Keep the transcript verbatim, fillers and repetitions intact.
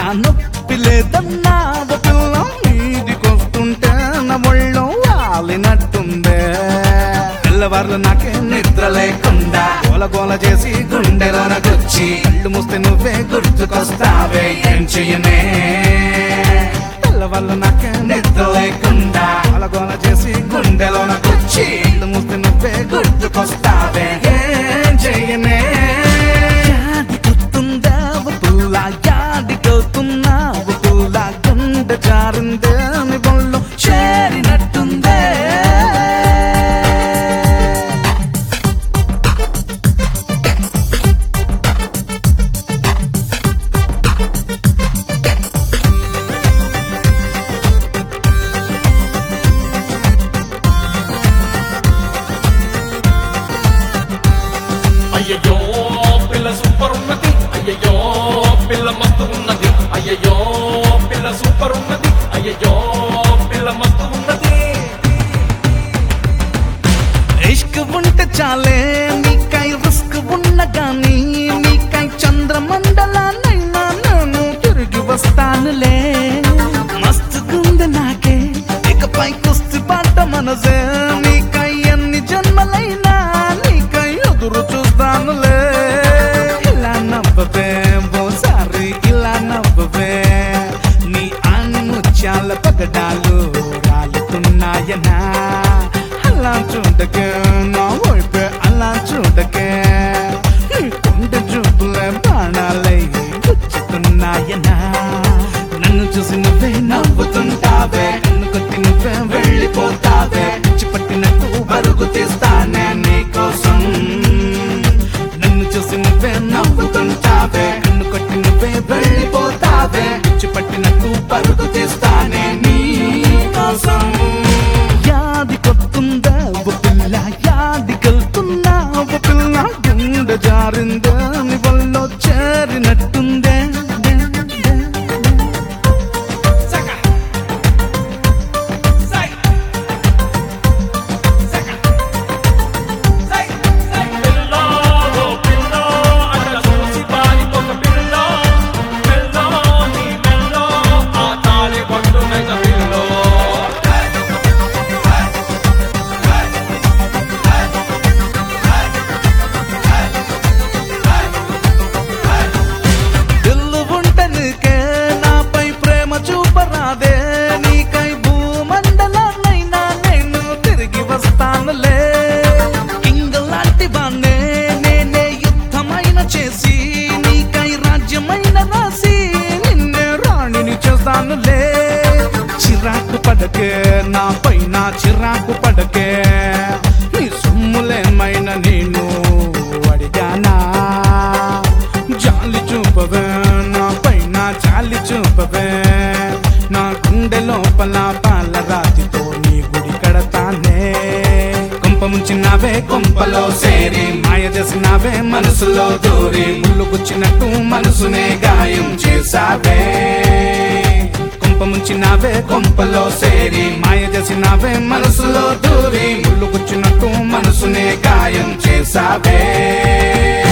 నా నొప్పి లేదన్నావు పిల్ల మీదికొస్తుంటే నా ఒళ్ళో వాలినట్టుందే తెల్లవార్లు నాకే నిద్ర లేకుండా గోల గోల చేసి గుండెలోన గుచ్చి కళ్ళు మూస్తే నువ్వే గుర్తుకొస్తావే ఏం చెయ్యనే తెల్లవార్లు నాకే నిద్ర లేకుండా గోల గోల చేసి గుండెలోన గుచ్చి కళ్ళు మూస్తే నువ్వే గుర్తుకొస్తావే ఏం చెయ్యనే యాదికొస్తుందావు పూల యాదికొస్తున్నావు పూల గుండె జారిందే నీ బొల్లో చేరినట్టుందే అయ్యయ్యో పిల్ల సూపర్ ఉన్నది అయ్యయ్యో పిల్ల మస్తు ఉన్నది అయ్యయ్యో పిల్ల సూపర్ ఉన్నది అయ్యయ్యో పిల్ల మస్తు ఉన్నది ఇష్క్ ఉంటే చాలే నీకై రిస్క్ ఉన్న గానీ నీకై చంద్రమండలాన్నైనా నేను తిరిగి వస్తానులే మస్తుగుంది నాకే ఇకపై కుస్తీ పాట మనసే నీకై ఎన్ని జన్మలైనా నీకై ఎదురు చూస్తానులే ఇలా నవ్వవే ఓసారి ఇలా నవ్వవే నీ ఆని ముత్యాల పగడాలు రాలుతున్నాయనా అలా చూడకే నా వైపే అలా చూడకే నీ గుండె చూపులే బాణాలై గుచ్చుతున్నాయనా నన్ను చూసి నువ్వే నవ్వుతుంటావే నన్ను కొట్టి నువ్వే వెళ్ళిపోతావే పిచ్చి పట్టినట్టు పరుగు తీస్తానే నీకోసం నన్ను చూసి నువ్వే నవ్వుతుంటావే నన్ను కొట్టి నువ్వే వెళ్ళిపోతావే పిచ్చి పట్టినట్టు పరుగు తీస్తానే నీకోసం యాదికొస్తుందావు పిల్ల యాదికెళ్తున్నావు పిల్ల గుండె జారిందే నీ వల్ల చేరినట్టుందే సక సై సక సై సై పిల్ల ఓ పిల్ల అట్లా చూసి పారిపోక పిల్ల పిల్ల నీ పిల్ల ఆ తాళి పట్టునైన పిల్ల ఇల్లు ఉంటే నీకే నాపై ప్రేమ చూపరాదే నీకై భూమండలాన్నైనా నేను తిరిగి వస్తానులే కింగలాంటి వాణ్ణే నేనే యుద్ధమైన చేసి నీకై రాజ్యమైన రాసి నిన్నే రాణిని చేస్తానులే చిరాకు పడకే నా పైన చిరాకు పడకే నీ సొమ్ములేమైనా నేను అడిగానా జాలి చూపవే నా పైన జాలి చూపవే నా గుండె లోపల పాల రాతితో నీ గుడి కడతానే కొంప ముంచినావే కొంపలో సేరి మాయ చేసినావే మనసులో దూరి ముళ్ళు గుచ్చినట్టు మనసునే గాయం చేసావే కొంప ముంచినావే కొంపలో సేరి మాయ చేసినావే మనసులో దూరి ముళ్ళు గుచ్చినట్టు మనసునే గాయం చేసావే